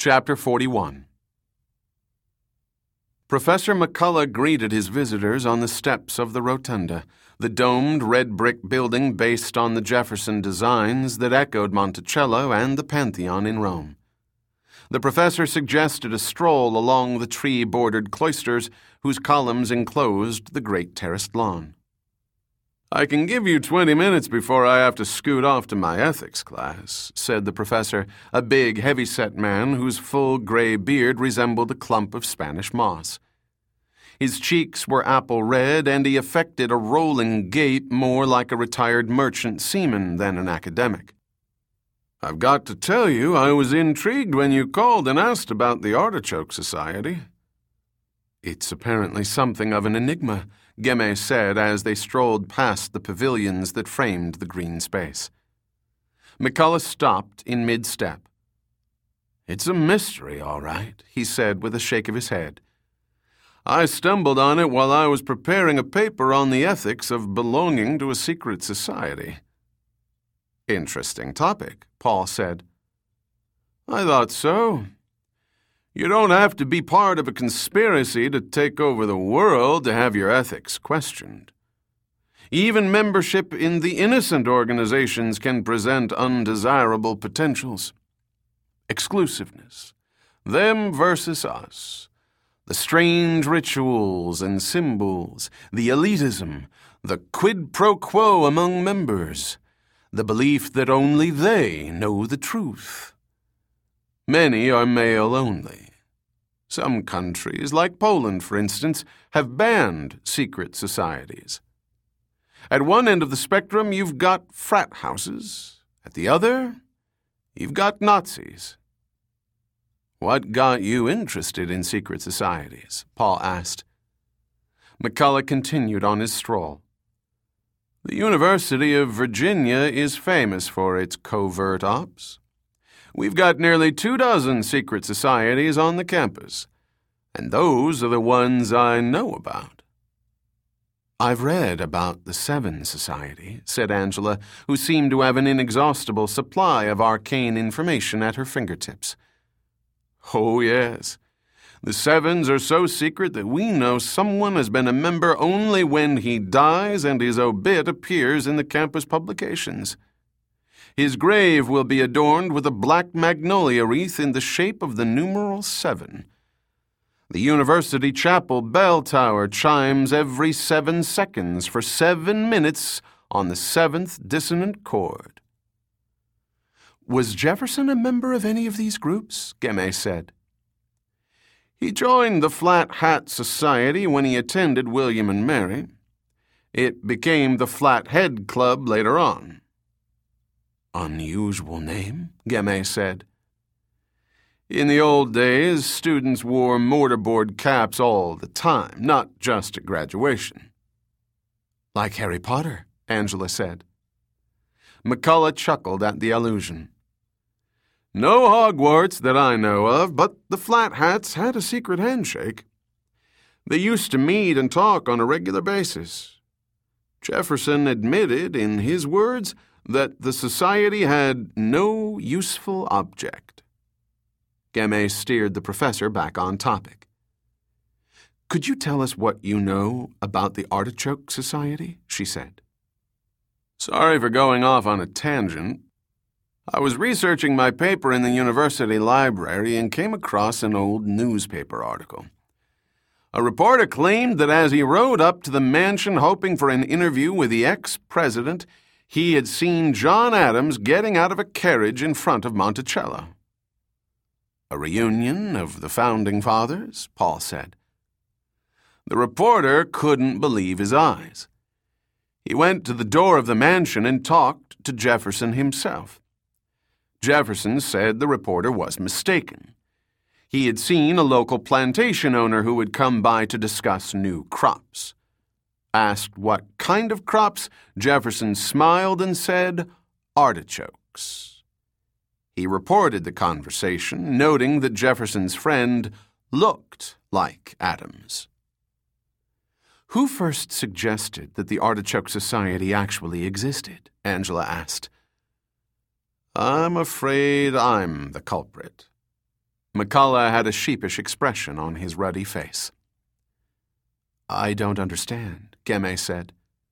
Chapter 41. Professor McCullough greeted his visitors on the steps of the rotunda, the domed red-brick building based on the Jefferson designs that echoed Monticello and the Pantheon in Rome. The professor suggested a stroll along the tree-bordered cloisters whose columns enclosed the great terraced lawn. "I can give you 20 minutes before I have to scoot off to my ethics class," said the professor, a big, heavy-set man whose full gray beard resembled a clump of Spanish moss. His cheeks were apple red, and he affected a rolling gait more like a retired merchant seaman than an academic. "I've got to tell you, I was intrigued when you called and asked about the Artichoke Society." "It's apparently something of an enigma," Gemmet said as they strolled past the pavilions that framed the green space. McCullough stopped in mid-step. "It's a mystery, all right," he said with a shake of his head. "I stumbled on it while I was preparing a paper on the ethics of belonging to a secret society." "Interesting topic," Paul said. "I thought so. You don't have to be part of a conspiracy to take over the world to have your ethics questioned. Even membership in the innocent organizations can present undesirable potentials. Exclusiveness, them versus us, the strange rituals and symbols, the elitism, the quid pro quo among members, the belief that only they know the truth. Many are male only. Some countries, like Poland, for instance, have banned secret societies. At one end of the spectrum, you've got frat houses. At the other, you've got Nazis." "What got you interested in secret societies?" Paul asked. McCullough continued on his stroll. "The University of Virginia is famous for its covert ops. We've got nearly 24 secret societies on the campus, and those are the ones I know about." "I've read about the Seven Society," said Angela, who seemed to have an inexhaustible supply of arcane information at her fingertips. "Oh, yes. The Sevens are so secret that we know someone has been a member only when he dies and his obit appears in the campus publications. His grave will be adorned with a black magnolia wreath in the shape of the numeral 7. The university chapel bell tower chimes every 7 seconds for 7 minutes on the 7th dissonant chord." "Was Jefferson a member of any of these groups?" Gemmet said. "He joined the Flat Hat Society when he attended William and Mary. It became the Flat Head Club later on." "Unusual name," Gemmet said. "In the old days, students wore mortarboard caps all the time, not just at graduation." "Like Harry Potter," Angela said. McCullough chuckled at the allusion. "No Hogwarts that I know of, but the Flat Hats had a secret handshake. They used to meet and talk on a regular basis. Jefferson admitted, in his words, that the society had no useful object." Gemmet steered the professor back on topic. "Could you tell us what you know about the Artichoke Society?" she said. "Sorry for going off on a tangent. I was researching my paper in the university library and came across an old newspaper article. A reporter claimed that as he rode up to the mansion hoping for an interview with the ex-president, he had seen John Adams getting out of a carriage in front of Monticello." "A reunion of the Founding Fathers?" Paul said. The reporter couldn't believe his eyes. He went to the door of the mansion and talked to Jefferson himself. Jefferson said the reporter was mistaken. He had seen a local plantation owner who had come by to discuss new crops. Asked what kind of crops, Jefferson smiled and said, "Artichokes." He reported the conversation, noting that Jefferson's friend looked like Adams. "Who first suggested that the Artichoke Society actually existed?" Angela asked. "I'm afraid I'm the culprit." McCullough had a sheepish expression on his ruddy face. "I don't understand," Gemay said.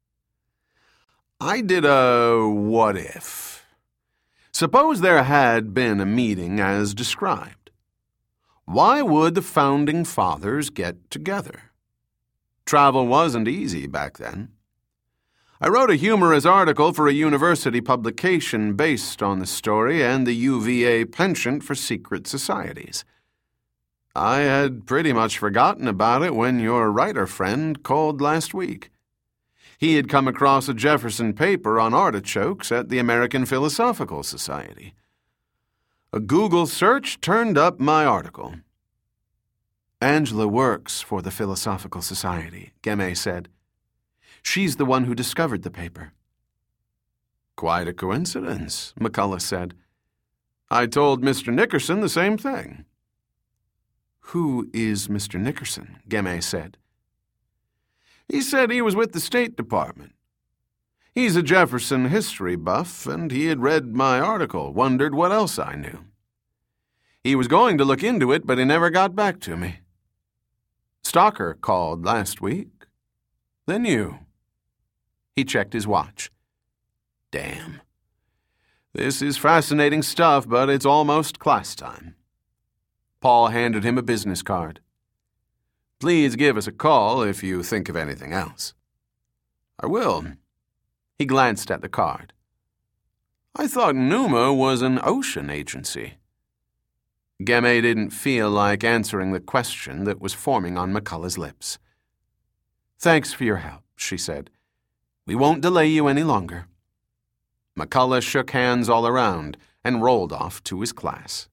"I did a what if. Suppose there had been a meeting as described. Why would the Founding Fathers get together? Travel wasn't easy back then. I wrote a humorous article for a university publication based on the story and the UVA penchant for secret societies. I had pretty much forgotten about it when your writer friend called last week. He had come across a Jefferson paper on artichokes at the American Philosophical Society. A Google search turned up my article." "Angela works for the Philosophical Society," Gemay said. "She's the one who discovered the paper." "Quite a coincidence," McCullough said. "I told Mr. Nickerson the same thing." "Who is Mr. Nickerson?" Gemay said. "He said he was with the State Department. He's a Jefferson history buff, and he had read my article, wondered what else I knew. He was going to look into it, but he never got back to me. Stocker called last week. Then you." He checked his watch. "Damn. This is fascinating stuff, but it's almost class time." Paul handed him a business card. "Please give us a call if you think of anything else." "I will." He glanced at the card. "I thought Numa was an ocean agency." Gemay didn't feel like answering the question that was forming on McCullough's lips. "Thanks for your help," she said. "We won't delay you any longer." McCullough shook hands all around and rolled off to his class.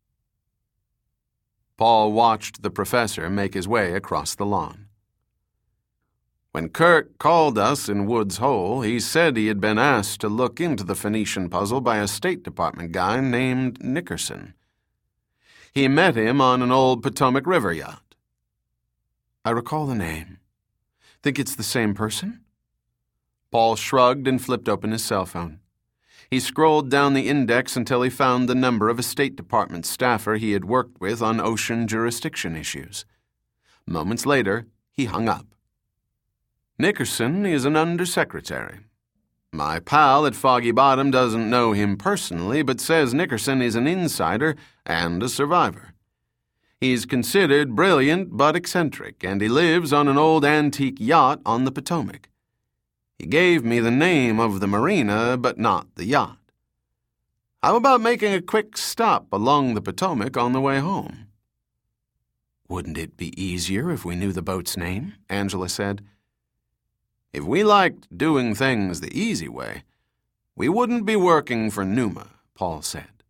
Paul watched the professor make his way across the lawn. "When Kirk called us in Woods Hole, he said he had been asked to look into the Phoenician puzzle by a State Department guy named Nickerson. He met him on an old Potomac River yacht." "I recall the name. Think it's the same person?" Paul shrugged and flipped open his cell phone. He scrolled down the index until he found the number of a State Department staffer he had worked with on ocean jurisdiction issues. Moments later, he hung up. "Nickerson is an undersecretary. My pal at Foggy Bottom doesn't know him personally, but says Nickerson is an insider and a survivor. He's considered brilliant but eccentric, and he lives on an old antique yacht on the Potomac. He gave me the name of the marina, but not the yacht. How about making a quick stop along the Potomac on the way home?" "Wouldn't it be easier if we knew the boat's name?" Angela said. "If we liked doing things the easy way, we wouldn't be working for Numa," Paul said.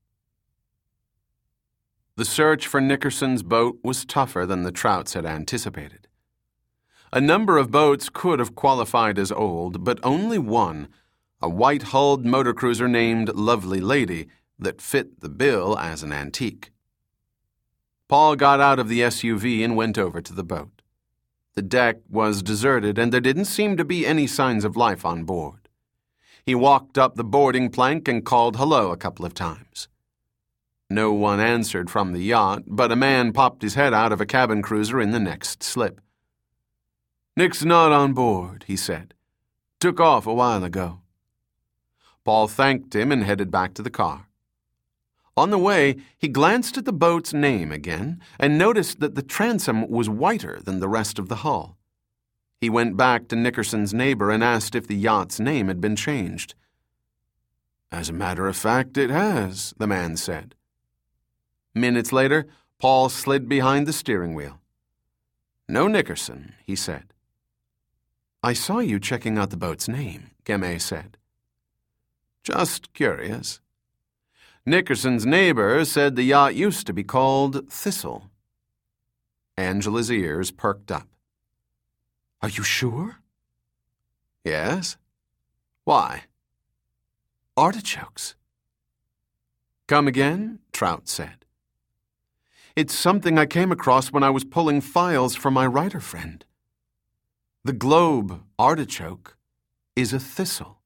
The search for Nickerson's boat was tougher than the Trouts had anticipated. A number of boats could have qualified as old, but only one, a white-hulled motor cruiser named Lovely Lady, that fit the bill as an antique. Paul got out of the SUV and went over to the boat. The deck was deserted, and there didn't seem to be any signs of life on board. He walked up the boarding plank and called hello a couple of times. No one answered from the yacht, but a man popped his head out of a cabin cruiser in the next slip. "Nick's not on board," he said. "Took off a while ago." Paul thanked him and headed back to the car. On the way, he glanced at the boat's name again and noticed that the transom was whiter than the rest of the hull. He went back to Nickerson's neighbor and asked if the yacht's name had been changed. "As a matter of fact, it has," the man said. Minutes later, Paul slid behind the steering wheel. "No Nickerson," he said. "I saw you checking out the boat's name," Gemay said. "Just curious. Nickerson's neighbor said the yacht used to be called Thistle." Angela's ears perked up. "Are you sure?" "Yes. Why?" "Artichokes." "Come again?" Trout said. "It's something I came across when I was pulling files for my writer friend. The globe artichoke is a thistle."